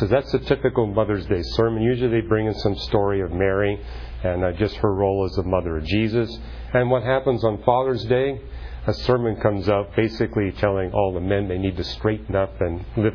So that's a typical Mother's Day sermon. Usually they bring in some story of Mary and just her role as the mother of Jesus. And what happens on Father's Day? A sermon comes out basically telling all the men they need to straighten up and live,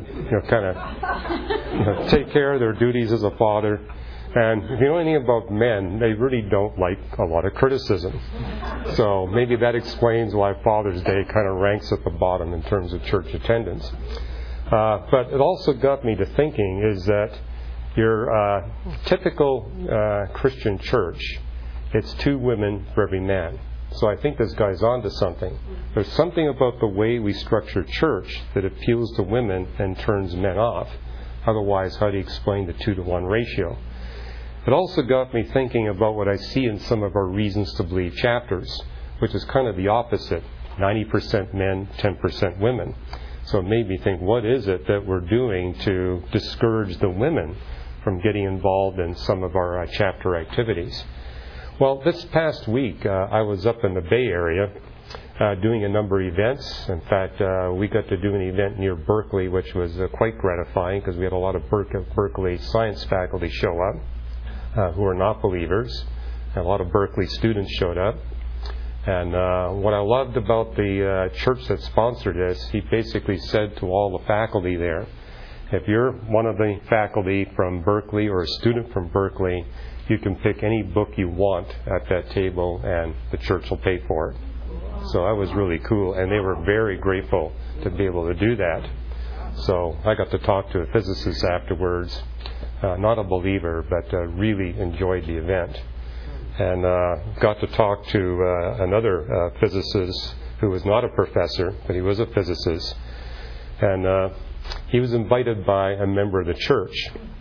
take care of their duties as a father. And if you know anything about men, they really don't like a lot of criticism. So maybe that explains why Father's Day kind of ranks at the bottom in terms of church attendance. But it also got me to thinking is that your typical Christian church, it's 2 women for every man. So I think this guy's onto something. There's something about the way we structure church that appeals to women and turns men off. Otherwise, how do you explain the 2-to-1 ratio? It also got me thinking about what I see in some of our Reasons to Believe chapters, which is kind of the opposite. 90% men, 10% women. So it made me think, what is it that we're doing to discourage the women from getting involved in some of our chapter activities? Well, this past week, I was up in the Bay Area doing a number of events. In fact, we got to do an event near Berkeley, which was quite gratifying because we had a lot of Berkeley science faculty show up who are not believers. And a lot of Berkeley students showed up. And what I loved about the church that sponsored this, he basically said to all the faculty there, if you're one of the faculty from Berkeley or a student from Berkeley, you can pick any book you want at that table and the church will pay for it. So that was really cool, and they were very grateful to be able to do that. So I got to talk to a physicist afterwards, not a believer, but really enjoyed the event. And got to talk to another physicist who was not a professor, but he was a physicist. And he was invited by a member of the church.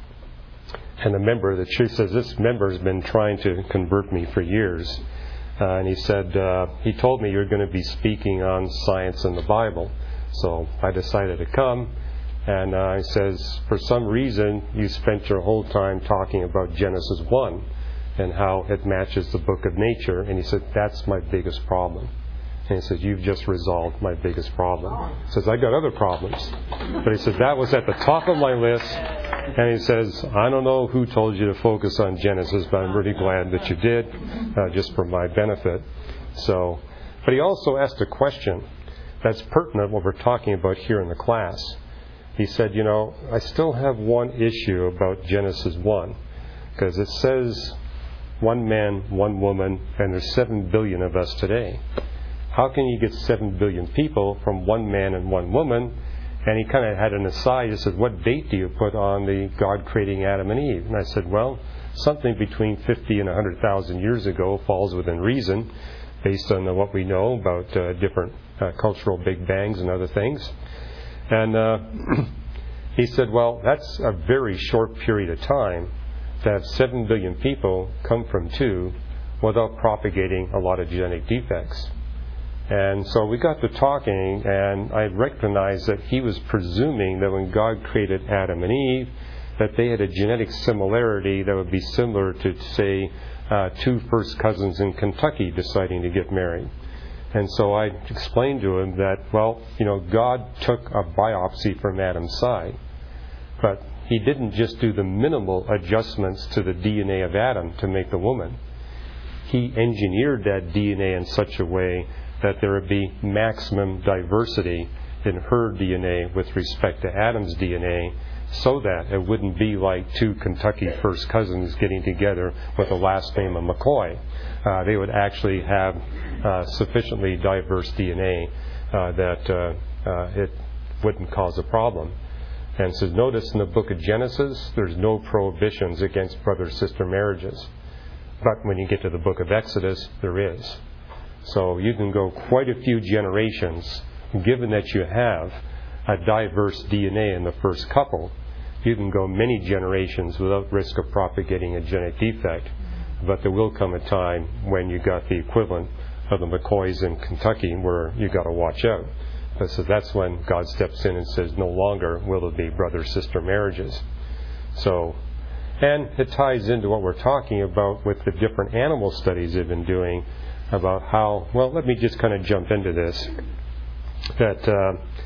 And the member of the church says, this member has been trying to convert me for years. And he said, he told me you're going to be speaking on science and the Bible. So I decided to come. And he says, for some reason, you spent your whole time talking about Genesis 1 and how it matches the book of nature. And he said, that's my biggest problem. And he said, you've just resolved my biggest problem. He says, I got other problems. But he said, that was at the top of my list. And he says, I don't know who told you to focus on Genesis, but I'm really glad that you did, just for my benefit. So, but he also asked a question that's pertinent what we're talking about here in the class. He said, I still have one issue about Genesis 1, because it says 1 man, 1 woman, and there's 7 billion of us today. How can you get 7 billion people from 1 man and 1 woman? And he kind of had an aside. He said, what date do you put on the God creating Adam and Eve? And I said, well, something between 50 and 100,000 years ago falls within reason, based on what we know about different cultural big bangs and other things. And he said, well, that's a very short period of time to have 7 billion people come from 2 without propagating a lot of genetic defects. And so we got to talking, and I recognized that he was presuming that when God created Adam and Eve, that they had a genetic similarity that would be similar to, say, 2 first cousins in Kentucky deciding to get married. And so I explained to him that, well, God took a biopsy from Adam's side, but he didn't just do the minimal adjustments to the DNA of Adam to make the woman. He engineered that DNA in such a way that there would be maximum diversity in her DNA with respect to Adam's DNA, so that it wouldn't be like 2 Kentucky first cousins getting together with the last name of McCoy. They would actually have sufficiently diverse DNA that it wouldn't cause a problem. And so notice in the book of Genesis, there's no prohibitions against brother-sister marriages. But when you get to the book of Exodus, there is. So you can go quite a few generations, given that you have a diverse DNA in the first couple. You can go many generations without risk of propagating a genetic defect. But there will come a time when you got the equivalent of the McCoys in Kentucky where you got to watch out. So that's when God steps in and says, no longer will there be brother-sister marriages. So, and it ties into what we're talking about with the different animal studies they've been doing about how, well, let me just kind of jump into this, that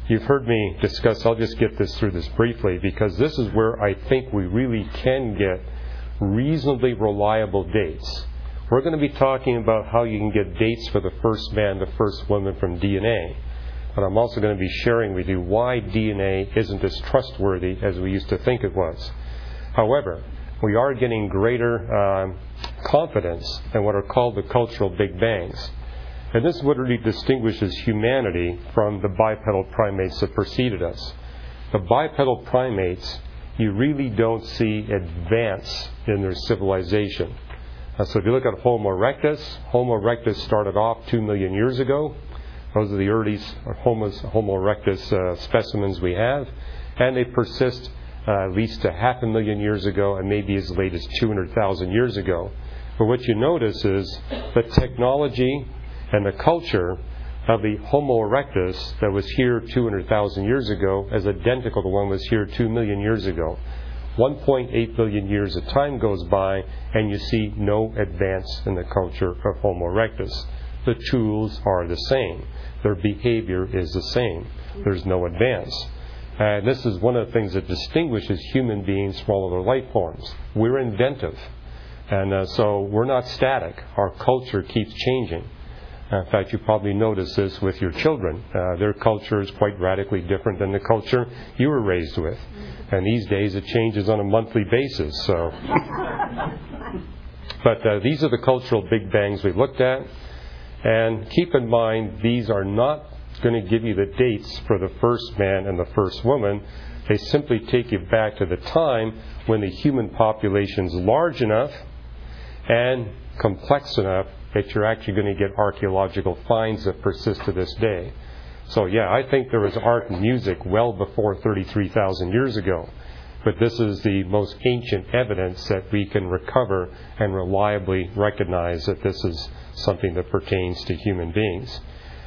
you've heard me discuss, I'll just get through this briefly, because this is where I think we really can get reasonably reliable dates. We're going to be talking about how you can get dates for the first man, the first woman from DNA. But I'm also going to be sharing with you why DNA isn't as trustworthy as we used to think it was. However, we are getting greater confidence in what are called the cultural Big Bangs. And this is what really distinguishes humanity from the bipedal primates that preceded us. The bipedal primates, you really don't see advance in their civilization. So if you look at Homo erectus started off 2 million years ago. Those are the earliest Homo erectus specimens we have. And they persist at least 500,000 years ago, and maybe as late as 200,000 years ago. But what you notice is the technology and the culture of the Homo erectus that was here 200,000 years ago is identical to the one that was here 2 million years ago. 1.8 billion years of time goes by, and you see no advance in the culture of Homo erectus. The tools are the same. Their behavior is the same. There's no advance. And this is one of the things that distinguishes human beings from all other life forms. We're inventive. And so we're not static. Our culture keeps changing. In fact, you probably notice this with your children. Their culture is quite radically different than the culture you were raised with. And these days it changes on a monthly basis. So, but these are the cultural Big Bangs we looked at. And keep in mind, these are not going to give you the dates for the first man and the first woman. They simply take you back to the time when the human population is large enough and complex enough that you're actually going to get archaeological finds that persist to this day. So yeah, I think there was art and music well before 33,000 years ago. But this is the most ancient evidence that we can recover and reliably recognize that this is something that pertains to human beings.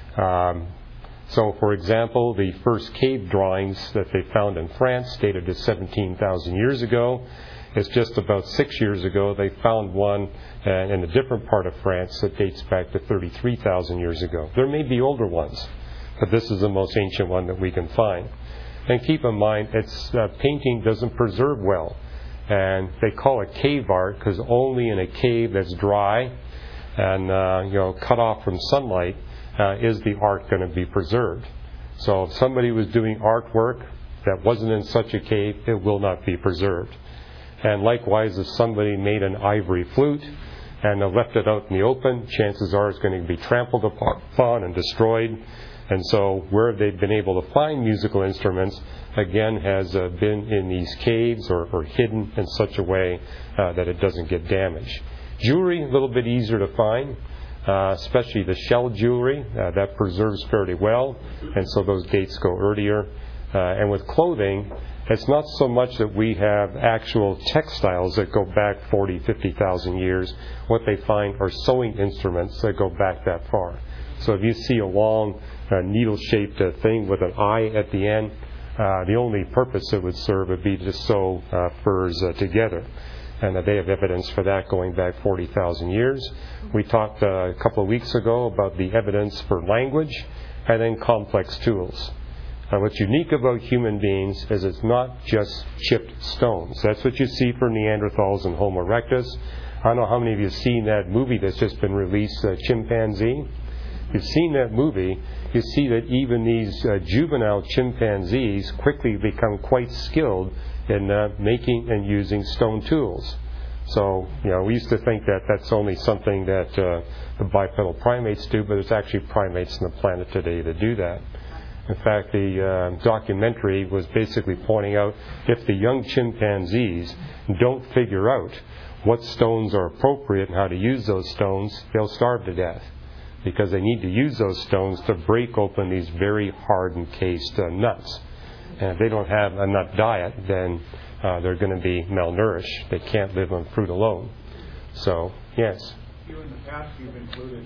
So, for example, the first cave drawings that they found in France dated to 17,000 years ago. It's just about 6 years ago they found one in a different part of France that dates back to 33,000 years ago. There may be older ones, but this is the most ancient one that we can find. And keep in mind, its painting doesn't preserve well. And they call it cave art because only in a cave that's dry and cut off from sunlight is the art going to be preserved. So if somebody was doing artwork that wasn't in such a cave, it will not be preserved. And likewise, if somebody made an ivory flute and left it out in the open, chances are it's going to be trampled upon and destroyed. And so where they've been able to find musical instruments, again, has been in these caves or hidden in such a way that it doesn't get damaged. Jewelry, a little bit easier to find, especially the shell jewelry. That preserves fairly well, and so those dates go earlier. And with clothing, it's not so much that we have actual textiles that go back 40, 50,000 years. What they find are sewing instruments that go back that far. So if you see a long needle-shaped thing with an eye at the end, the only purpose it would serve would be to sew furs together. And they have evidence for that going back 40,000 years. We talked a couple of weeks ago about the evidence for language and then complex tools. What's unique about human beings is it's not just chipped stones. That's what you see for Neanderthals and Homo erectus. I don't know how many of you have seen that movie that's just been released, Chimpanzee. If you've seen that movie, you see that even these juvenile chimpanzees quickly become quite skilled in making and using stone tools. So, we used to think that that's only something that the bipedal primates do, but there's actually primates on the planet today that do that. In fact, the documentary was basically pointing out if the young chimpanzees don't figure out what stones are appropriate and how to use those stones, they'll starve to death. Because they need to use those stones to break open these very hard encased nuts. And if they don't have a nut diet, then they're going to be malnourished. They can't live on fruit alone. So, yes? You in the past, you've included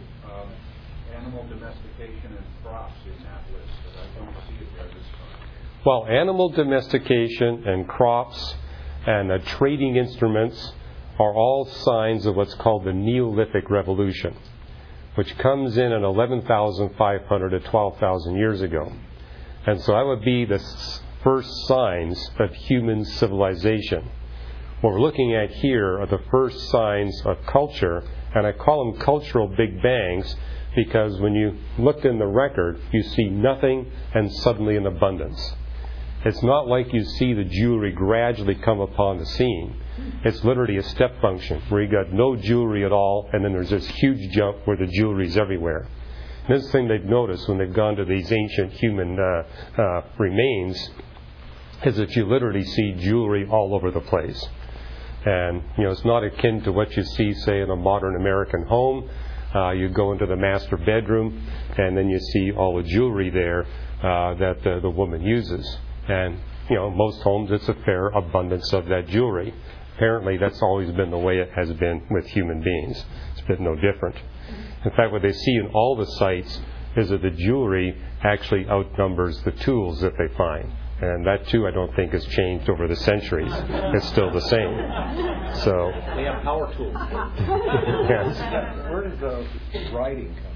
animal domestication and crops in that list, but I don't see it there this time. Well, animal domestication and crops and trading instruments are all signs of what's called the Neolithic Revolution, which comes in at 11,500 to 12,000 years ago. And so that would be the first signs of human civilization. What we're looking at here are the first signs of culture, and I call them cultural big bangs because when you looked in the record, you see nothing and suddenly an abundance. It's not like you see the jewelry gradually come upon the scene. It's literally a step function where you got no jewelry at all, and then there's this huge jump where the jewelry's everywhere. And this thing they've noticed when they've gone to these ancient human remains is that you literally see jewelry all over the place. And, it's not akin to what you see, say, in a modern American home. You go into the master bedroom, and then you see all the jewelry there that the woman uses. And, most homes, it's a fair abundance of that jewelry. Apparently, that's always been the way it has been with human beings. It's been no different. In fact, what they see in all the sites is that the jewelry actually outnumbers the tools that they find. And that, too, I don't think has changed over the centuries. It's still the same. So they have power tools. Yes. Where does the writing come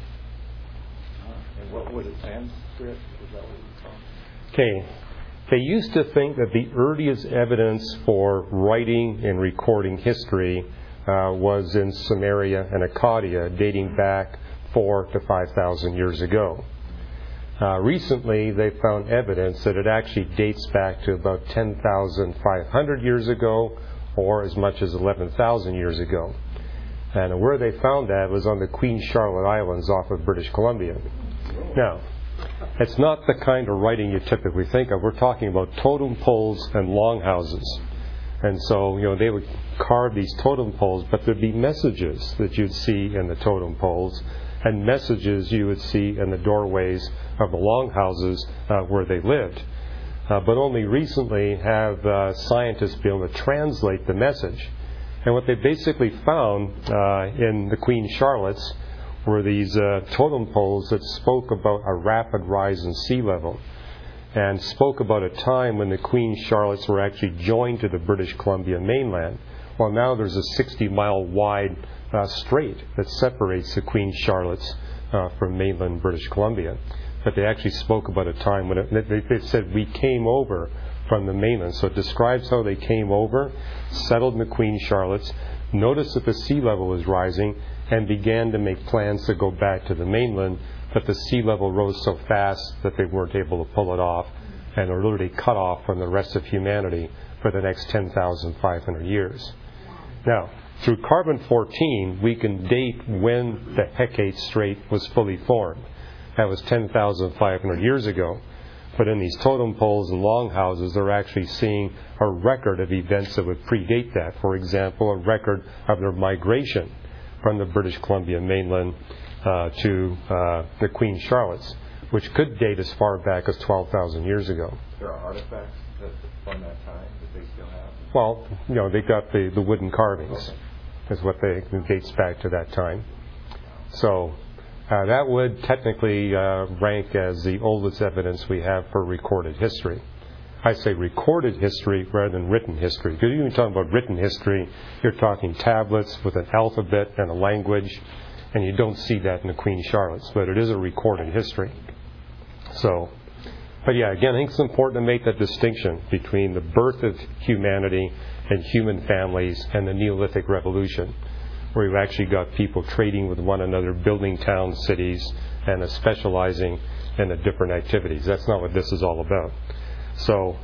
in? And what was it, Sanskrit? Was that what you called? Okay. They used to think that the earliest evidence for writing and recording history was in Sumeria and Akkadian, dating back 4,000 to 5,000 years ago. Recently, they found evidence that it actually dates back to about 10,500 years ago, or as much as 11,000 years ago. And where they found that was on the Queen Charlotte Islands off of British Columbia. Now, it's not the kind of writing you typically think of. We're talking about totem poles and longhouses. And so, they would carve these totem poles, but there'd be messages that you'd see in the totem poles and messages you would see in the doorways of the longhouses where they lived. But only recently have scientists been able to translate the message. And what they basically found in the Queen Charlotte's were these totem poles that spoke about a rapid rise in sea level and spoke about a time when the Queen Charlottes were actually joined to the British Columbia mainland. Well, now there's a 60-mile wide strait that separates the Queen Charlottes from mainland British Columbia. But they actually spoke about a time when they said we came over from the mainland. So it describes how they came over, settled in the Queen Charlottes, noticed that the sea level was rising, and began to make plans to go back to the mainland, but the sea level rose so fast that they weren't able to pull it off, and are literally cut off from the rest of humanity for the next 10,500 years. Now, through carbon-14, we can date when the Hecate Strait was fully formed. That was 10,500 years ago. But in these totem poles and longhouses, they're actually seeing a record of events that would predate that. For example, a record of their migration from the British Columbia mainland to the Queen Charlotte's, which could date as far back as 12,000 years ago. There are artifacts from that time that they still have? Well, they got the wooden carvings, is what dates back to that time. So that would technically rank as the oldest evidence we have for recorded history. I say recorded history rather than written history. Because you're even talking about written history, you're talking tablets with an alphabet and a language, and you don't see that in the Queen Charlotte's, but it is a recorded history. So, but yeah, again, I think it's important to make that distinction between the birth of humanity and human families and the Neolithic Revolution, where you've actually got people trading with one another, building towns, cities, and specializing in the different activities. That's not what this is all about. So,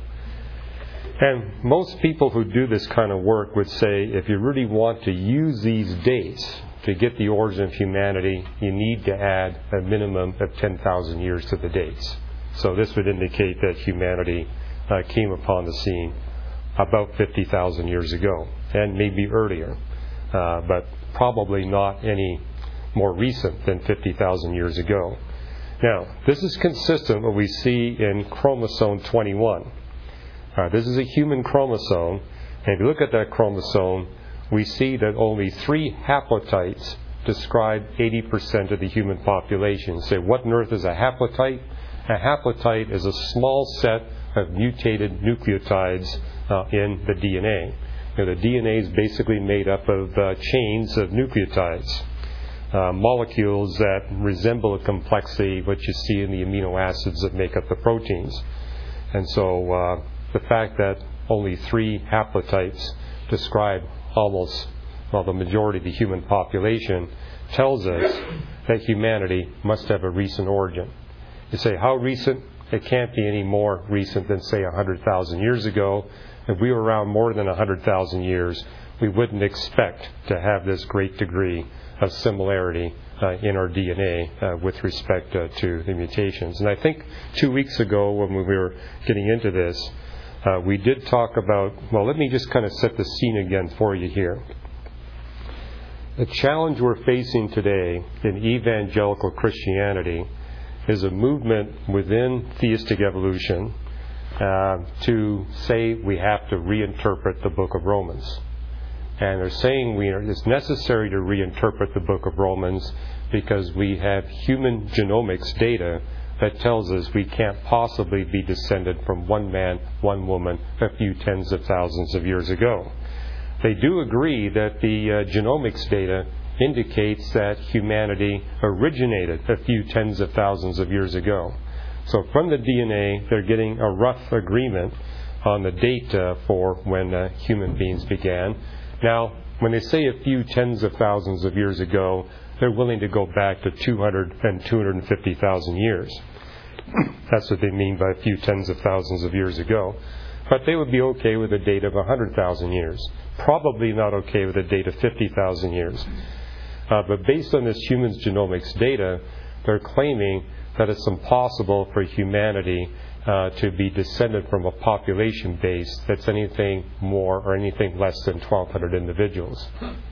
and most people who do this kind of work would say if you really want to use these dates to get the origin of humanity, you need to add a minimum of 10,000 years to the dates. So this would indicate that humanity came upon the scene about 50,000 years ago, and maybe earlier, but probably not any more recent than 50,000 years ago. Now, this is consistent with what we see in chromosome 21. This is a human chromosome, and if you look at that chromosome, we see that only 3 haplotypes describe 80% of the human population. So what on earth is a haplotype? A haplotype is a small set of mutated nucleotides in the DNA. The DNA is basically made up of chains of nucleotides. molecules that resemble a complexity what you see in the amino acids that make up the proteins. And so the fact that only 3 haplotypes describe the majority of the human population tells us that humanity must have a recent origin. You say, how recent? It can't be any more recent than, say, 100,000 years ago. If we were around more than 100,000 years, we wouldn't expect to have this great degree of similarity in our DNA with respect to the mutations. And I think 2 weeks ago when we were getting into this, we did talk about, well, let me just kind of set the scene again for you here. The challenge we're facing today in evangelical Christianity is a movement within theistic evolution to say we have to reinterpret the book of Romans. And they're saying it's necessary to reinterpret the book of Romans because we have human genomics data that tells us we can't possibly be descended from one man, one woman, a few tens of thousands of years ago. They do agree that the genomics data indicates that humanity originated a few tens of thousands of years ago. So from the DNA, they're getting a rough agreement on the date for when human beings began. Now, when they say a few tens of thousands of years ago, they're willing to go back to 200 and 250,000 years. That's what they mean by a few tens of thousands of years ago. But they would be okay with a date of 100,000 years. Probably not okay with a date of 50,000 years. But based on this human genomics data, they're claiming that it's impossible for humanity to be descended from a population base that's anything more or anything less than 1,200 individuals.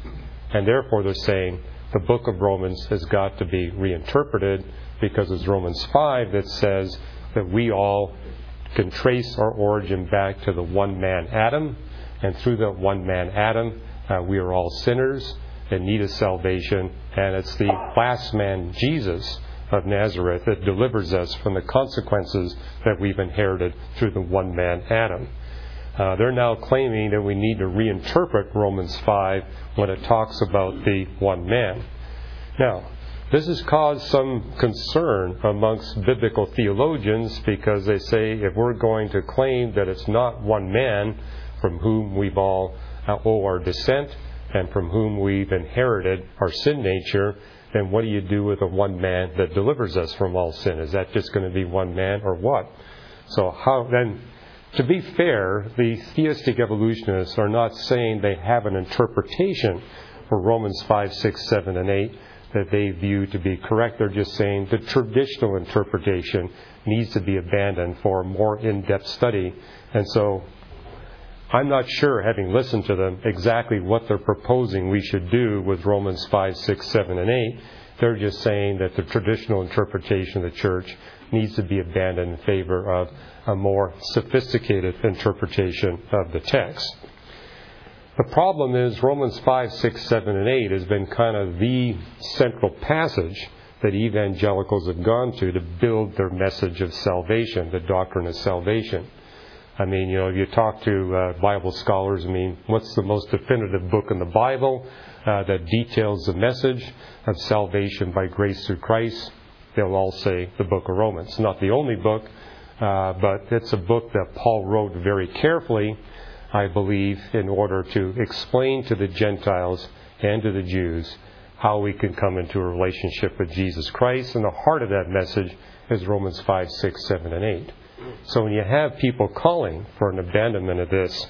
And therefore they're saying the book of Romans has got to be reinterpreted because it's Romans 5 that says that we all can trace our origin back to the one man Adam, and through the one man Adam we are all sinners in need of salvation, and it's the last man, Jesus of Nazareth, that delivers us from the consequences that we've inherited through the one man Adam. They're now claiming that we need to reinterpret Romans 5 when it talks about the one man. Now, this has caused some concern amongst biblical theologians because they say if we're going to claim that it's not one man from whom we've all owe our descent and from whom we've inherited our sin nature, then what do you do with the one man that delivers us from all sin? Is that just going to be one man or what? So how then, to be fair, the theistic evolutionists are not saying they have an interpretation for Romans 5, 6, 7, and 8 that they view to be correct. They're just saying the traditional interpretation needs to be abandoned for a more in-depth study. And so I'm not sure, having listened to them, exactly what they're proposing we should do with Romans 5, 6, 7, and 8. They're just saying that the traditional interpretation of the church needs to be abandoned in favor of a more sophisticated interpretation of the text. The problem is Romans 5, 6, 7, and 8 has been kind of the central passage that evangelicals have gone to build their message of salvation, the doctrine of salvation. I mean, if you talk to Bible scholars, what's the most definitive book in the Bible that details the message of salvation by grace through Christ? They'll all say the book of Romans. Not the only book, but it's a book that Paul wrote very carefully, I believe, in order to explain to the Gentiles and to the Jews how we can come into a relationship with Jesus Christ. And the heart of that message is Romans 5, 6, 7, and 8. So when you have people calling for an abandonment of this,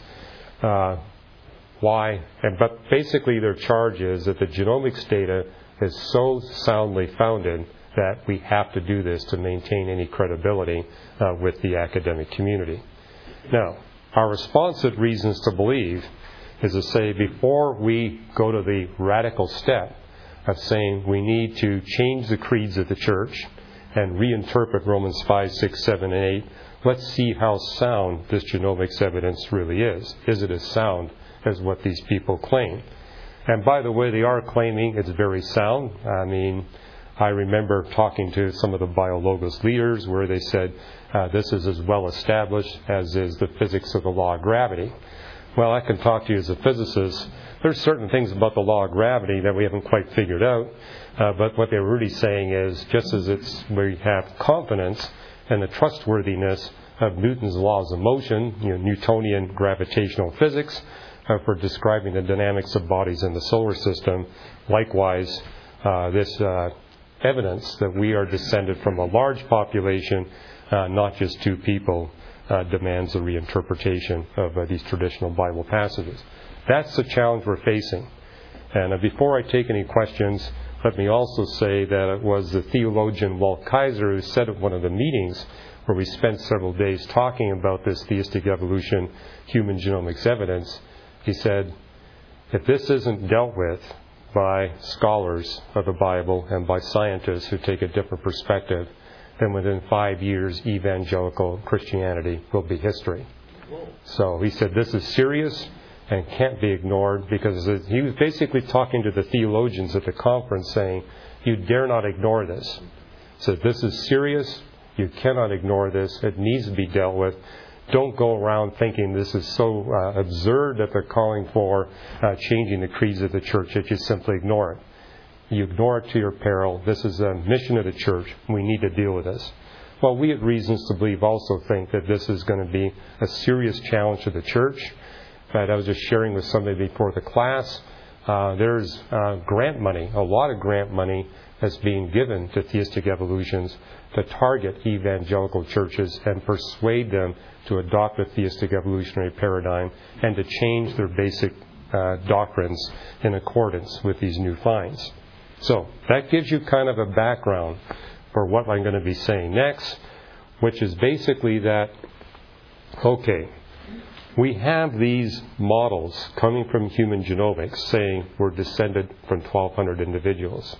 why? But basically their charge is that the genomics data is so soundly founded that we have to do this to maintain any credibility with the academic community. Now, our response at Reasons to Believe is to say before we go to the radical step of saying we need to change the creeds of the church and reinterpret Romans 5, 6, 7, and 8, let's see how sound this genomics evidence really is. Is it as sound as what these people claim? And by the way, they are claiming it's very sound. I remember talking to some of the BioLogos leaders where they said this is as well established as is the physics of the law of gravity. Well, I can talk to you as a physicist. There's certain things about the law of gravity that we haven't quite figured out. But what they're really saying is, just as we have confidence in the trustworthiness of Newton's laws of motion, Newtonian gravitational physics, for describing the dynamics of bodies in the solar system, likewise, this evidence that we are descended from a large population, not just two people, demands a reinterpretation of these traditional Bible passages. That's the challenge we're facing. And before I take any questions, let me also say that it was the theologian Walt Kaiser who said at one of the meetings where we spent several days talking about this theistic evolution, human genomics evidence, he said, if this isn't dealt with by scholars of the Bible and by scientists who take a different perspective, then within 5 years, evangelical Christianity will be history. So he said this is serious and can't be ignored, because he was basically talking to the theologians at the conference saying, you dare not ignore this. So this is serious. You cannot ignore this. It needs to be dealt with. Don't go around thinking this is so absurd that they're calling for changing the creeds of the church that you simply ignore it. You ignore it to your peril. This is a mission of the church. We need to deal with this. Well, we at Reasons to Believe also think that this is going to be a serious challenge to the church. In fact, I was just sharing with somebody before the class. There's grant money, a lot of grant money that's being given to theistic evolutions to target evangelical churches and persuade them to adopt a theistic evolutionary paradigm and to change their basic doctrines in accordance with these new finds. So that gives you kind of a background for what I'm going to be saying next, which is basically that, okay, we have these models coming from human genomics saying we're descended from 1,200 individuals.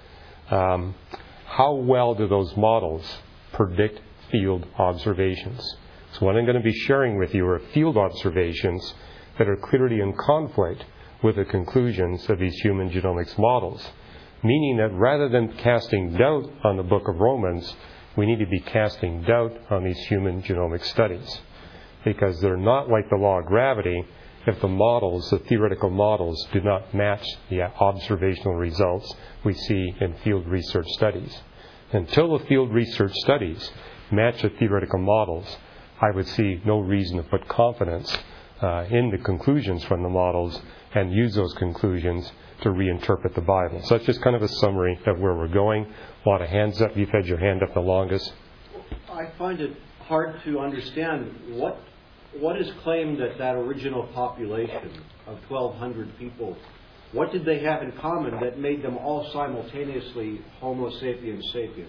How well do those models predict field observations? So what I'm going to be sharing with you are field observations that are clearly in conflict with the conclusions of these human genomics models. Meaning that rather than casting doubt on the book of Romans, we need to be casting doubt on these human genomic studies. Because they're not like the law of gravity if the models, the theoretical models, do not match the observational results we see in field research studies. Until the field research studies match the theoretical models, I would see no reason to put confidence in the conclusions from the models and use those conclusions to reinterpret the Bible. So that's just kind of a summary of where we're going. A lot of hands up. You've had your hand up the longest. I find it hard to understand what is claimed that original population of 1,200 people, what did they have in common that made them all simultaneously Homo sapiens sapiens?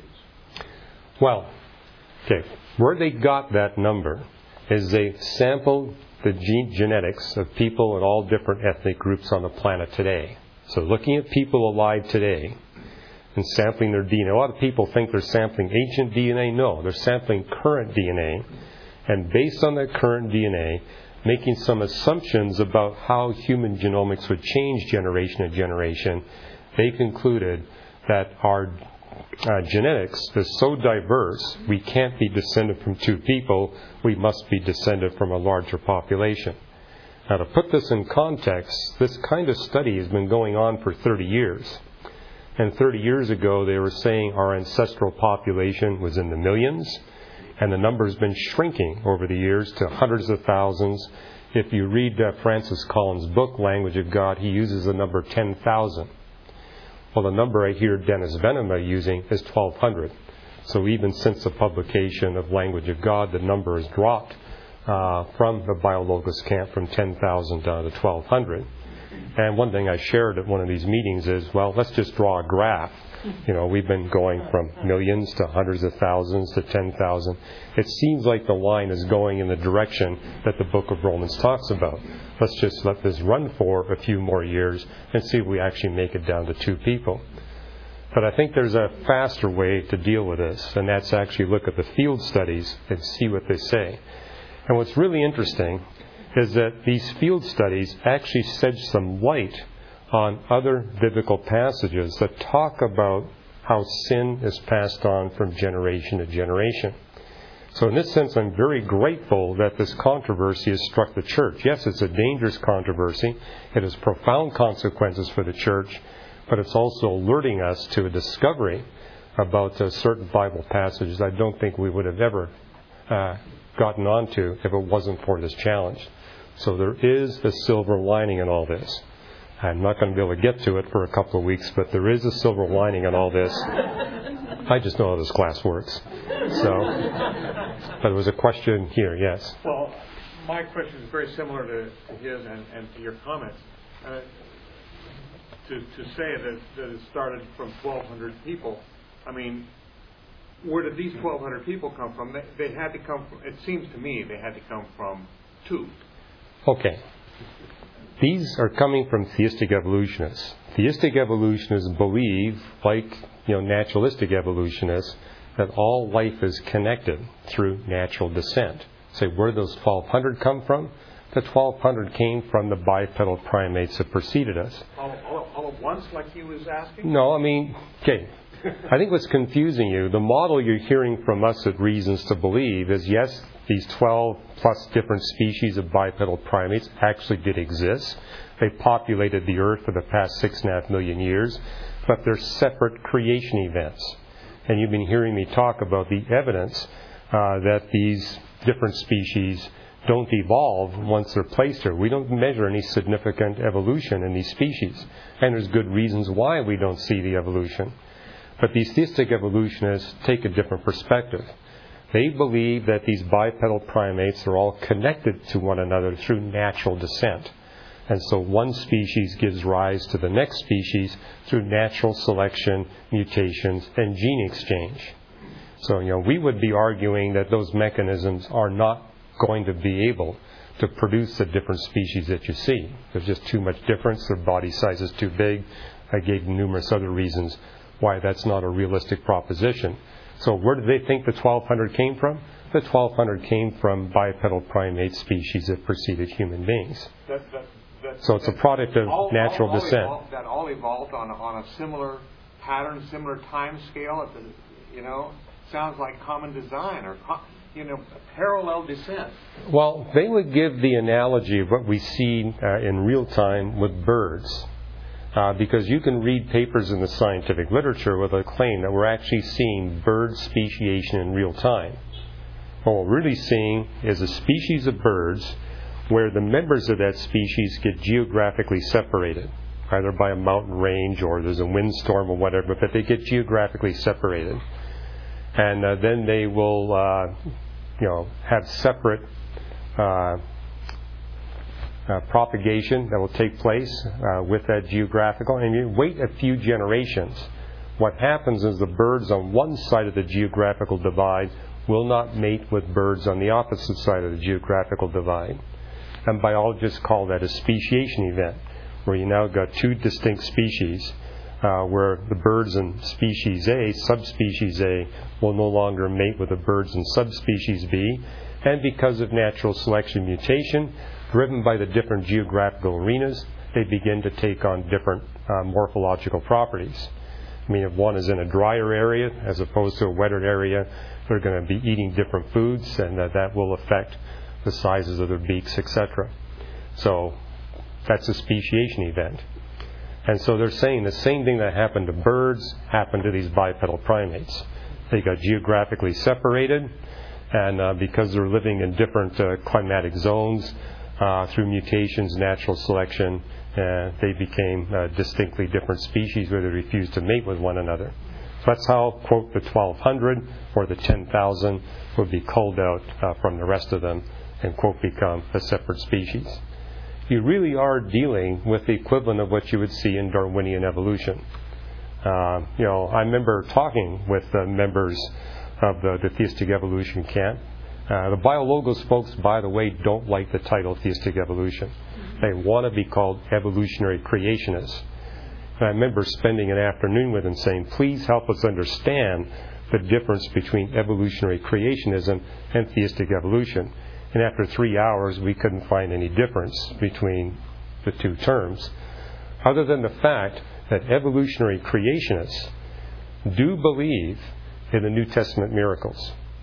Well, okay, where they got that number is they sampled the genetics of people in all different ethnic groups on the planet today. So looking at people alive today and sampling their DNA. A lot of people think they're sampling ancient DNA. No, they're sampling current DNA. And based on that current DNA, making some assumptions about how human genomics would change generation to generation, they concluded that our genetics is so diverse, we can't be descended from two people, we must be descended from a larger population. Now, to put this in context, this kind of study has been going on for 30 years. And 30 years ago, they were saying our ancestral population was in the millions, and the number has been shrinking over the years to hundreds of thousands. If you read Francis Collins' book, Language of God, he uses the number 10,000. Well, the number I hear Dennis Venema using is 1,200. So even since the publication of Language of God, the number has dropped from the BioLogos camp from 10,000 down to 1,200. And one thing I shared at one of these meetings is, well, let's just draw a graph. You know, we've been going from millions to hundreds of thousands to 10,000. It seems like the line is going in the direction that the book of Romans talks about. Let's just let this run for a few more years and see if we actually make it down to two people. But I think there's a faster way to deal with this, and that's actually look at the field studies and see what they say. And what's really interesting is that these field studies actually shed some light on other biblical passages that talk about how sin is passed on from generation to generation. So in this sense, I'm very grateful that this controversy has struck the church. Yes, it's a dangerous controversy. It has profound consequences for the church, but it's also alerting us to a discovery about certain Bible passages I don't think we would have ever gotten onto if it wasn't for this challenge. So there is a silver lining in all this. I'm not going to be able to get to it for a couple of weeks, but there is a silver lining in all this. I just know how this class works. So, but there was a question here, yes. Well, my question is very similar to his and to your comments. To say that it started from 1,200 people, I mean, where did these 1,200 people come from? They had to come from, it seems to me, they had to come from two. Okay. These are coming from theistic evolutionists. Theistic evolutionists believe, like naturalistic evolutionists, that all life is connected through natural descent. Say, where did those 1,200 come from? The 1,200 came from the bipedal primates that preceded us. All at once, like he was asking? No, I mean, okay. I think what's confusing you, the model you're hearing from us at Reasons to Believe is, yes, these 12 plus different species of bipedal primates actually did exist. They populated the earth for the past 6.5 million years, but they're separate creation events. And you've been hearing me talk about the evidence that these different species don't evolve once they're placed here. We don't measure any significant evolution in these species. And there's good reasons why we don't see the evolution. But these theistic evolutionists take a different perspective. They believe that these bipedal primates are all connected to one another through natural descent. And so one species gives rise to the next species through natural selection, mutations, and gene exchange. So, we would be arguing that those mechanisms are not going to be able to produce the different species that you see. There's just too much difference. Their body size is too big. I gave numerous other reasons why that's not a realistic proposition. So where do they think the 1,200 came from? The 1,200 came from bipedal primate species that preceded human beings. So it's a product of natural descent. That all evolved on a similar pattern, similar time scale. Sounds like common design or parallel descent. Well, they would give the analogy of what we see in real time with birds. Because you can read papers in the scientific literature with a claim that we're actually seeing bird speciation in real time. What we're really seeing is a species of birds where the members of that species get geographically separated, either by a mountain range or there's a windstorm or whatever, but they get geographically separated. And then they will, have separate propagation that will take place with that geographical. And you wait a few generations. What happens is the birds on one side of the geographical divide will not mate with birds on the opposite side of the geographical divide. And biologists call that a speciation event, where you now got two distinct species, where the birds in species A, subspecies A, will no longer mate with the birds in subspecies B. And because of natural selection mutation, driven by the different geographical arenas, they begin to take on different morphological properties. I mean, if one is in a drier area as opposed to a wetter area, they're going to be eating different foods, and that will affect the sizes of their beaks, etc. So that's a speciation event. And so they're saying the same thing that happened to birds happened to these bipedal primates. They got geographically separated, and because they're living in different climatic zones, through mutations, natural selection, they became distinctly different species where they refused to mate with one another. So that's how, quote, the 1,200 or the 10,000 would be culled out from the rest of them and, quote, become a separate species. You really are dealing with the equivalent of what you would see in Darwinian evolution. I remember talking with members of the theistic evolution camp. The BioLogos folks, by the way, don't like the title theistic evolution. They want to be called evolutionary creationists. And I remember spending an afternoon with them saying, please help us understand the difference between evolutionary creationism and theistic evolution. And after 3 hours, we couldn't find any difference between the two terms, other than the fact that evolutionary creationists do believe in the New Testament miracles.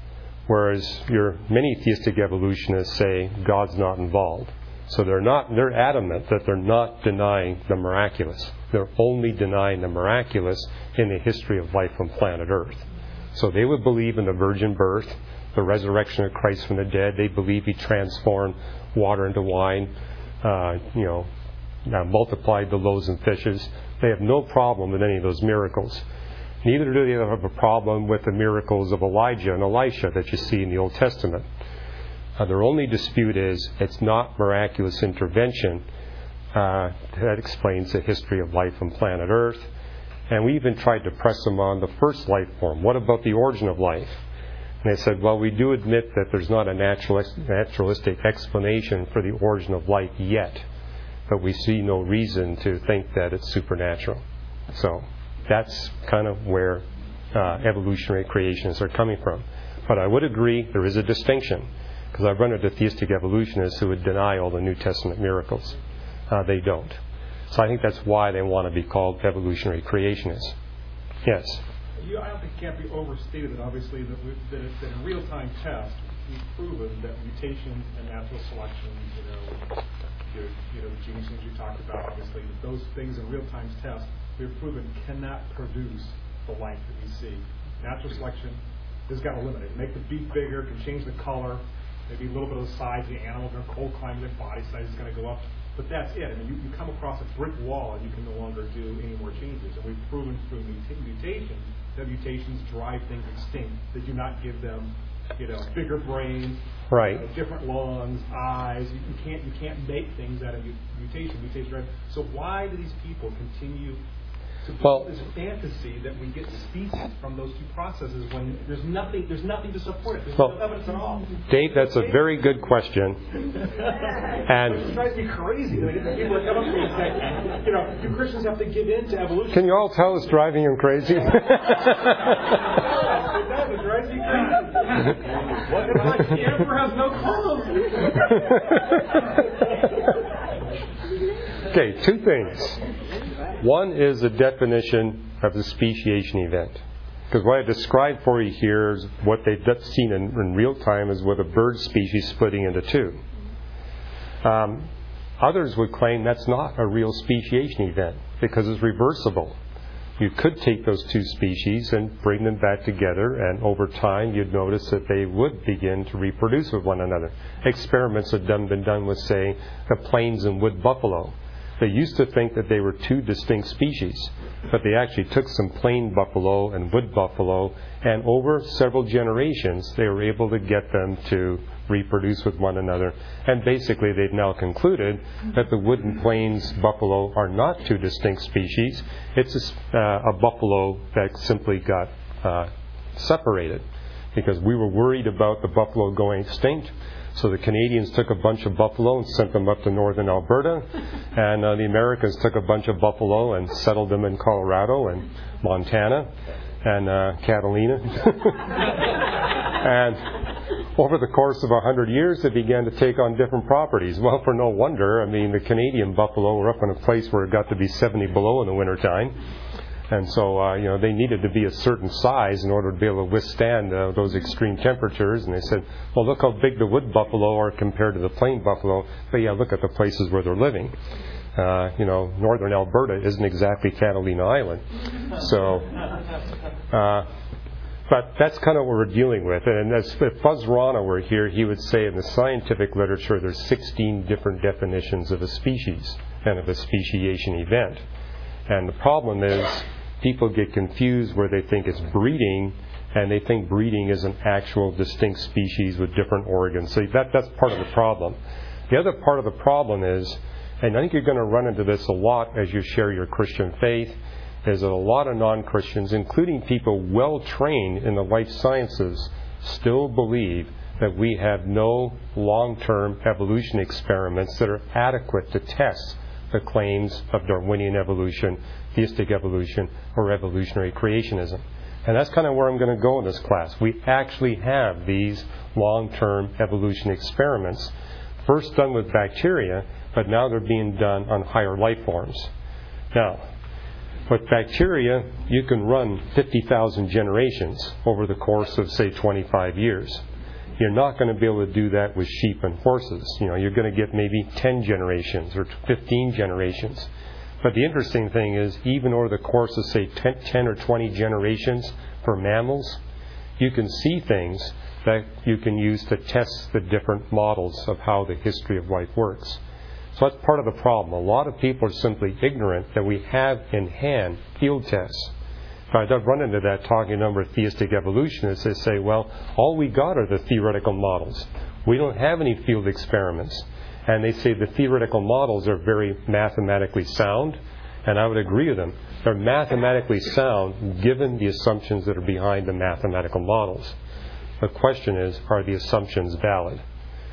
Whereas your many theistic evolutionists say God's not involved. So they're adamant that they're not denying the miraculous. They're only denying the miraculous in the history of life on planet Earth. So they would believe in the virgin birth, the resurrection of Christ from the dead. They believe He transformed water into wine, multiplied the loaves and fishes. They have no problem with any of those miracles. Neither do they have a problem with the miracles of Elijah and Elisha that you see in the Old Testament. Their only dispute is it's not miraculous intervention that explains the history of life on planet Earth. And we even tried to press them on the first life form. What about the origin of life? And they said, well, we do admit that there's not a naturalistic explanation for the origin of life yet, but we see no reason to think that it's supernatural. So that's kind of where evolutionary creationists are coming from. But I would agree there is a distinction, because I've run into theistic evolutionists who would deny all the New Testament miracles. They don't. So I think that's why they want to be called evolutionary creationists. Yes? I don't think it can't be overstated that obviously that in real-time tests we've proven that mutation and natural selection, the genes you talked about, obviously, that those things in real-time tests we've proven cannot produce the life that we see. Natural selection has got to limit it. Make the beak bigger, can change the color, maybe a little bit of the size of the animal. In a cold climate, their body size is going to go up. But that's it. I mean, you come across a brick wall and you can no longer do any more changes. And we've proven through mutations that mutations drive things extinct. That do not give them, bigger brains, right, different lungs, eyes. You can't make things out of mutation. Right? So why do these people continue to build this fantasy that we get species from those two processes when there's nothing to support it? There's no evidence at all. Dave, that's a very good question. And it drives me crazy. People that come up to me and say, do Christians have to give in to evolution? Can you all tell it's driving him crazy? It does. It drives me crazy. What about the emperor has no clothes? Okay, two things. One is the definition of the speciation event. Because what I described for you here is what they've seen in real time is with a bird species splitting into two. Others would claim that's not a real speciation event because it's reversible. You could take those two species and bring them back together, and over time you'd notice that they would begin to reproduce with one another. Experiments have been done with, say, the plains and wood buffalo. They used to think that they were two distinct species, but they actually took some plain buffalo and wood buffalo, and over several generations they were able to get them to reproduce with one another. And basically they've now concluded that the wood and plains buffalo are not two distinct species. It's a buffalo that simply got separated because we were worried about the buffalo going extinct. So the Canadians took a bunch of buffalo and sent them up to northern Alberta, and the Americans took a bunch of buffalo and settled them in Colorado and Montana and Catalina. And over the course of 100 years, they began to take on different properties. Well, for no wonder. I mean, the Canadian buffalo were up in a place where it got to be 70 below in the wintertime. And so, they needed to be a certain size in order to be able to withstand those extreme temperatures. And they said, well, look how big the wood buffalo are compared to the plain buffalo. But yeah, look at the places where they're living. Northern Alberta isn't exactly Catalina Island. So, but that's kind of what we're dealing with. And if Buzz Rana were here, he would say in the scientific literature there's 16 different definitions of a species and of a speciation event. And the problem is people get confused where they think it's breeding, and they think breeding is an actual distinct species with different organs. So that's part of the problem. The other part of the problem is, and I think you're going to run into this a lot as you share your Christian faith, is that a lot of non-Christians, including people well trained in the life sciences, still believe that we have no long-term evolution experiments that are adequate to test the claims of Darwinian evolution, theistic evolution, or evolutionary creationism. And that's kind of where I'm going to go in this class. We actually have these long-term evolution experiments, first done with bacteria, but now they're being done on higher life forms. Now, with bacteria, you can run 50,000 generations over the course of, say, 25 years. You're not going to be able to do that with sheep and horses. You're going to get maybe 10 generations or 15 generations. But the interesting thing is, even over the course of, say, 10 or 20 generations for mammals, you can see things that you can use to test the different models of how the history of life works. So that's part of the problem. A lot of people are simply ignorant that we have in hand field tests. I've run into that talking to a number of theistic evolutionists. They say, well, all we got are the theoretical models. We don't have any field experiments. And they say the theoretical models are very mathematically sound, and I would agree with them. They're mathematically sound given the assumptions that are behind the mathematical models. The question is, are the assumptions valid?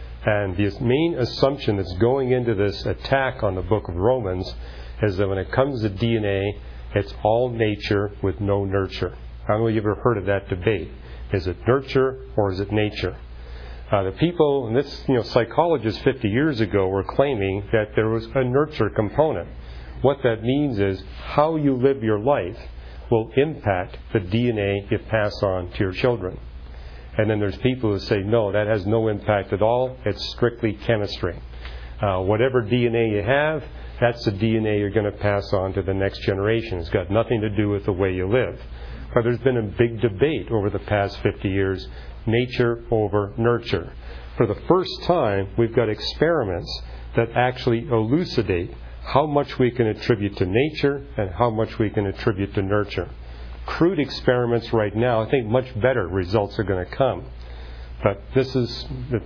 And the main assumption that's going into this attack on the book of Romans is that when it comes to DNA, it's all nature with no nurture. I don't know if you've ever heard of that debate. Is it nurture or is it nature? The people, and this, psychologists 50 years ago were claiming that there was a nurture component. What that means is how you live your life will impact the DNA you pass on to your children. And then there's people who say, no, that has no impact at all. It's strictly chemistry. Whatever DNA you have, that's the DNA you're going to pass on to the next generation. It's got nothing to do with the way you live. But there's been a big debate over the past 50 years, nature over nurture. For the first time, we've got experiments that actually elucidate how much we can attribute to nature and how much we can attribute to nurture. Crude experiments right now, I think much better results are going to come. But this is,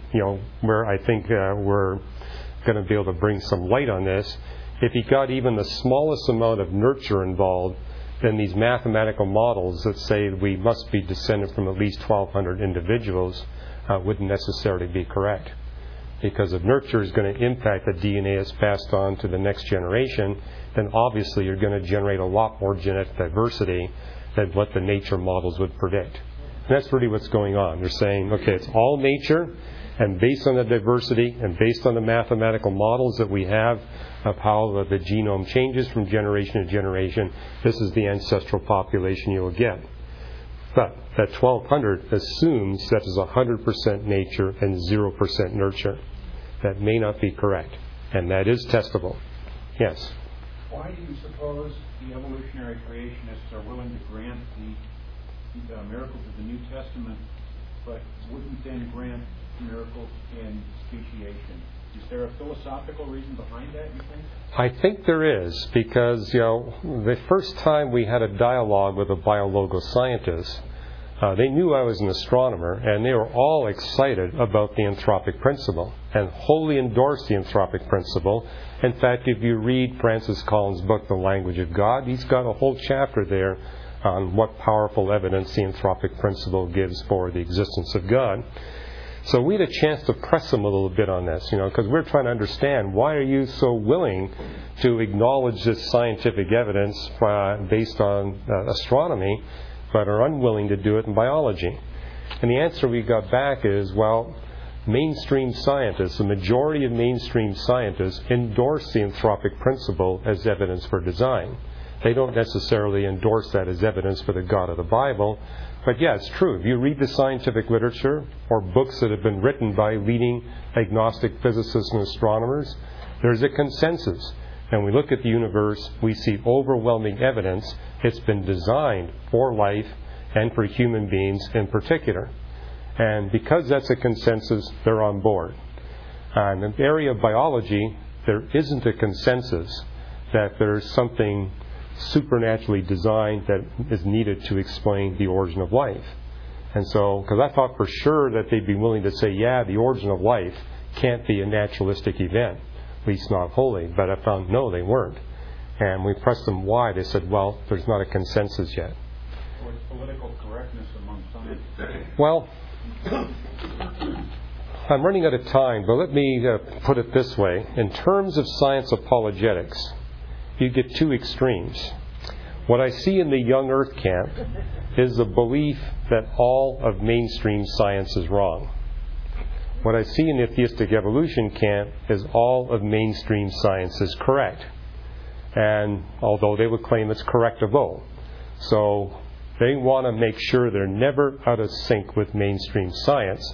where I think we're going to be able to bring some light on this. If you got even the smallest amount of nurture involved, then these mathematical models that say we must be descended from at least 1,200 individuals wouldn't necessarily be correct. Because if nurture is going to impact the DNA that's passed on to the next generation, then obviously you're going to generate a lot more genetic diversity than what the nature models would predict. And that's really what's going on. They're saying, okay, it's all nature, and based on the diversity and based on the mathematical models that we have of how the genome changes from generation to generation, this is the ancestral population you'll get. But that 1,200 assumes that is 100% nature and 0% nurture. That may not be correct, and that is testable. Yes? Why do you suppose the evolutionary creationists are willing to grant the miracles of the New Testament, but wouldn't then grant miracles in speciation? Is there a philosophical reason behind that, you think? I think there is, because, the first time we had a dialogue with a biological scientist, they knew I was an astronomer, and they were all excited about the anthropic principle and wholly endorsed the anthropic principle. In fact, if you read Francis Collins' book, The Language of God, he's got a whole chapter there on what powerful evidence the anthropic principle gives for the existence of God. So we had a chance to press him a little bit on this, because we're trying to understand, why are you so willing to acknowledge this scientific evidence based on astronomy, but are unwilling to do it in biology? And the answer we got back is, well, mainstream scientists, the majority of mainstream scientists, endorse the anthropic principle as evidence for design. They don't necessarily endorse that as evidence for the God of the Bible. But yeah, it's true. If you read the scientific literature or books that have been written by leading agnostic physicists and astronomers, there's a consensus. And we look at the universe, we see overwhelming evidence it's been designed for life and for human beings in particular. And because that's a consensus, they're on board. In the area of biology, there isn't a consensus that there's something supernaturally designed that is needed to explain the origin of life. And so, because I thought for sure that they'd be willing to say, yeah, the origin of life can't be a naturalistic event, at least not wholly. But I found, no, they weren't. And we pressed them why. They said, well, there's not a consensus yet. So it's political correctness among scientists. Well, I'm running out of time, but let me put it this way. In terms of science apologetics, you get two extremes. What I see in the young earth camp is the belief that all of mainstream science is wrong. What I see in the theistic evolution camp is all of mainstream science is correct. And although they would claim it's correctable. So they want to make sure they're never out of sync with mainstream science.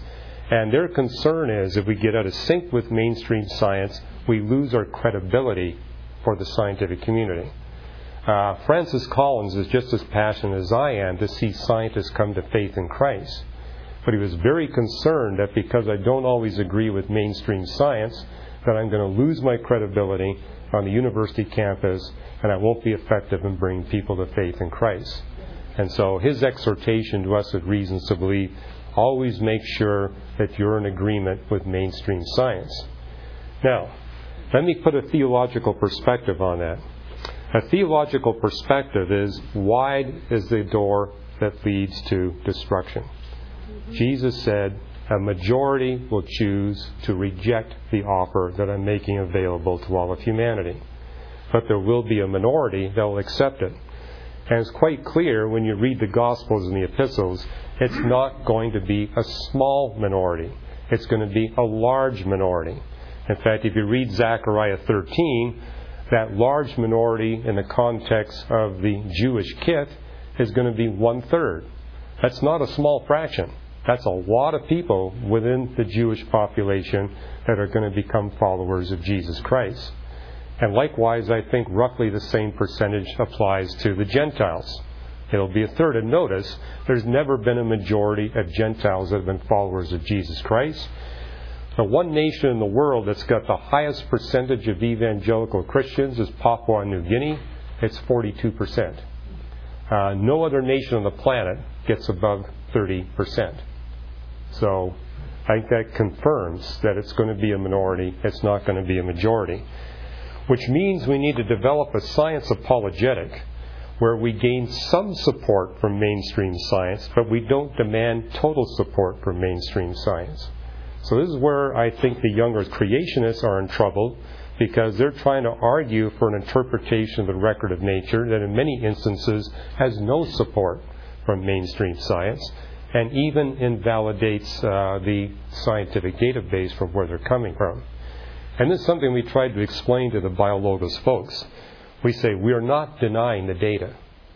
And their concern is if we get out of sync with mainstream science, we lose our credibility for the scientific community. Francis Collins is just as passionate as I am to see scientists come to faith in Christ. But he was very concerned that because I don't always agree with mainstream science, that I'm going to lose my credibility on the university campus and I won't be effective in bringing people to faith in Christ. And so his exhortation to us with reasons to believe, always make sure that you're in agreement with mainstream science. Now, let me put a theological perspective on that. A theological perspective is, wide is the door that leads to destruction. Jesus said, a majority will choose to reject the offer that I'm making available to all of humanity. But there will be a minority that will accept it. And it's quite clear when you read the Gospels and the Epistles, it's not going to be a small minority. It's going to be a large minority. In fact, if you read Zechariah 13, that large minority in the context of the Jewish kith is going to be 1/3. That's not a small fraction. That's a lot of people within the Jewish population that are going to become followers of Jesus Christ. And likewise, I think roughly the same percentage applies to the Gentiles. It'll be 1/3. And notice, there's never been a majority of Gentiles that have been followers of Jesus Christ. The one nation in the world that's got the highest percentage of evangelical Christians is Papua New Guinea. It's 42%. No other nation on the planet gets above 30%. So I think that confirms that it's going to be a minority. It's not going to be a majority. Which means we need to develop a science apologetic where we gain some support from mainstream science, but we don't demand total support from mainstream science. So this is where I think the younger creationists are in trouble, because they're trying to argue for an interpretation of the record of nature that in many instances has no support from mainstream science and even invalidates the scientific database from where they're coming from. And this is something we tried to explain to the BioLogos folks. We say we are not denying the data.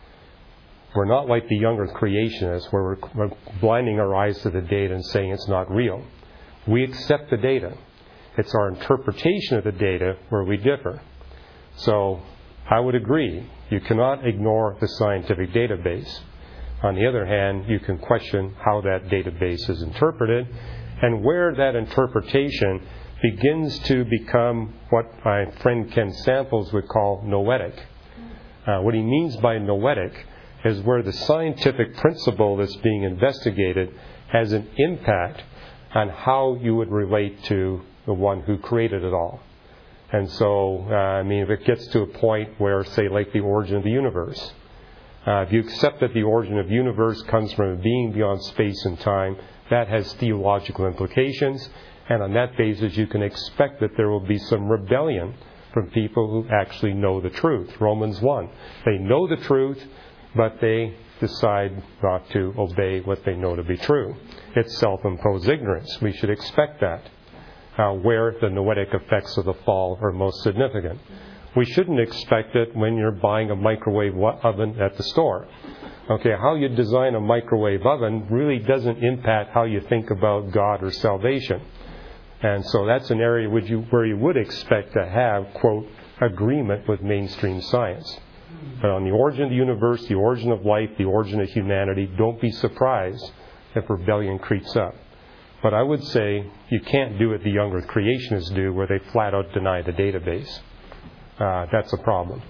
We're not like the younger creationists where we're blinding our eyes to the data and saying it's not real. We accept the data. It's our interpretation of the data where we differ. So I would agree, you cannot ignore the scientific database. On the other hand, you can question how that database is interpreted and where that interpretation begins to become what my friend Ken Samples would call noetic. What he means by noetic is where the scientific principle that's being investigated has an impact on how you would relate to the one who created it all. And so, if it gets to a point where, say, like the origin of the universe, if you accept that the origin of the universe comes from a being beyond space and time, that has theological implications. And on that basis, you can expect that there will be some rebellion from people who actually know the truth. Romans 1. They know the truth, but they decide not to obey what they know to be true. It's self-imposed ignorance. We should expect that, where the noetic effects of the fall are most significant. We shouldn't expect it when you're buying a microwave oven at the store. Okay, how you design a microwave oven really doesn't impact how you think about God or salvation. And so that's an area where you would expect to have, quote, agreement with mainstream science. But on the origin of the universe, the origin of life, the origin of humanity, don't be surprised if rebellion creeps up. But I would say you can't do what the younger creationists do, where they flat out deny the database. That's a problem.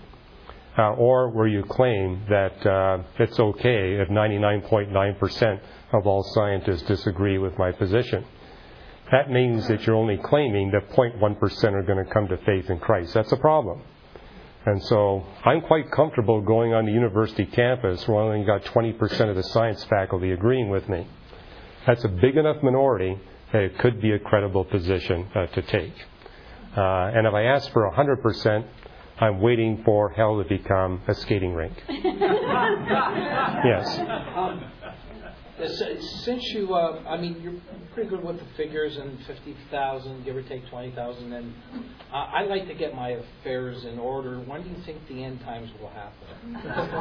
Or where you claim that it's okay if 99.9% of all scientists disagree with my position. That means that you're only claiming that 0.1% are going to come to faith in Christ. That's a problem. And so I'm quite comfortable going on the university campus where I only got 20% of the science faculty agreeing with me. That's a big enough minority that it could be a credible position to take. And if I ask for 100%, I'm waiting for hell to become a skating rink. Yes. Since you, you're pretty good with the figures, and 50,000, give or take 20,000, and I like to get my affairs in order. When do you think the end times will happen?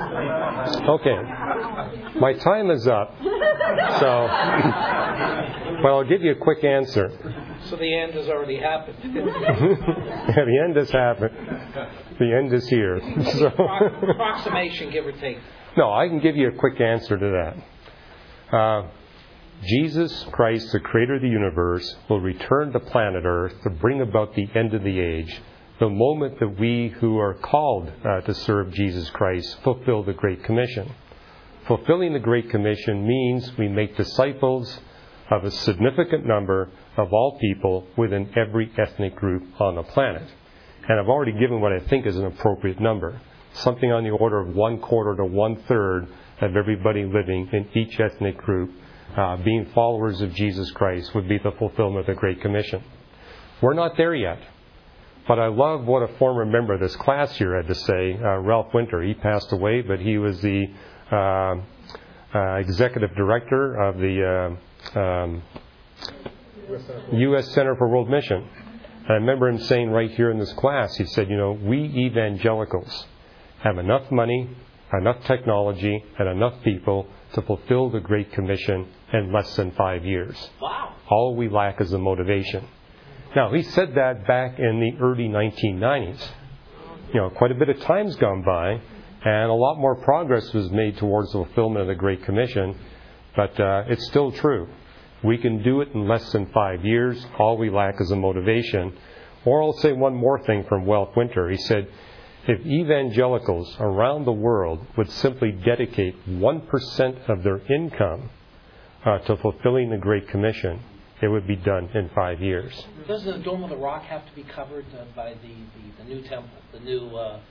Okay. My time is up. So, well, I'll give you a quick answer. So the end has already happened. Yeah, the end has happened. The end is here. So. Approximation, give or take. No, I can give you a quick answer to that. Jesus Christ, the creator of the universe, will return to planet Earth to bring about the end of the age, the moment that we who are called to serve Jesus Christ fulfill the Great Commission. Fulfilling the Great Commission means we make disciples of a significant number of all people within every ethnic group on the planet. And I've already given what I think is an appropriate number. Something on the order of 1/4 to 1/3 of everybody living in each ethnic group being followers of Jesus Christ would be the fulfillment of the Great Commission. We're not there yet. But I love what a former member of this class here had to say, Ralph Winter. He passed away, but he was the executive director of the U.S. Center for World Mission. And I remember him saying right here in this class, he said, we evangelicals have enough money, enough technology, and enough people to fulfill the Great Commission in less than 5 years. Wow. All we lack is the motivation. Now, he said that back in the early 1990s. Quite a bit of time's gone by, and a lot more progress was made towards the fulfillment of the Great Commission, but it's still true. We can do it in less than 5 years. All we lack is the motivation. Or I'll say one more thing from Ralph Winter. He said, if evangelicals around the world would simply dedicate 1% of their income to fulfilling the Great Commission, it would be done in 5 years. Doesn't the Dome of the Rock have to be covered by the new temple, the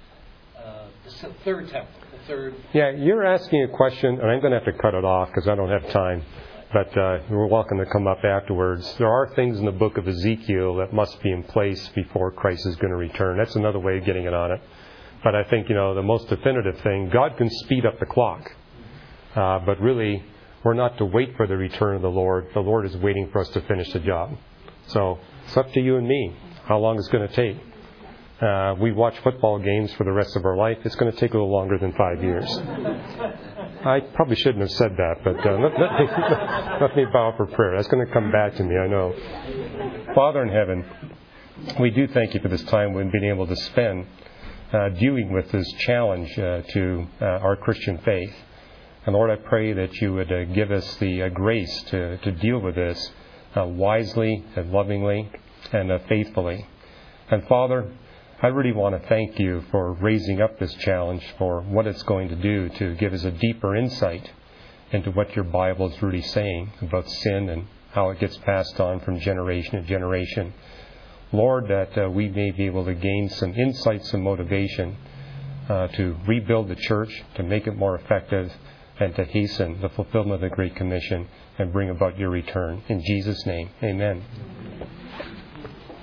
third temple, the third? Yeah, you're asking a question, and I'm going to have to cut it off because I don't have time. But you're welcome to come up afterwards. There are things in the book of Ezekiel that must be in place before Christ is going to return. That's another way of getting it on it. But I think, the most definitive thing, God can speed up the clock. But really, we're not to wait for the return of the Lord. The Lord is waiting for us to finish the job. So it's up to you and me how long it's going to take. We watch football games for the rest of our life. It's going to take a little longer than 5 years. I probably shouldn't have said that, but let me bow for prayer. That's going to come back to me, I know. Father in heaven, we do thank you for this time we've been able to spend dealing with this challenge to our Christian faith. And Lord, I pray that you would give us the grace to deal with this wisely and lovingly and faithfully. And Father, I really want to thank you for raising up this challenge, for what it's going to do to give us a deeper insight into what your Bible is really saying about sin and how it gets passed on from generation to generation. Lord, that we may be able to gain some insights and motivation to rebuild the church, to make it more effective, and to hasten the fulfillment of the Great Commission and bring about your return. In Jesus' name, amen.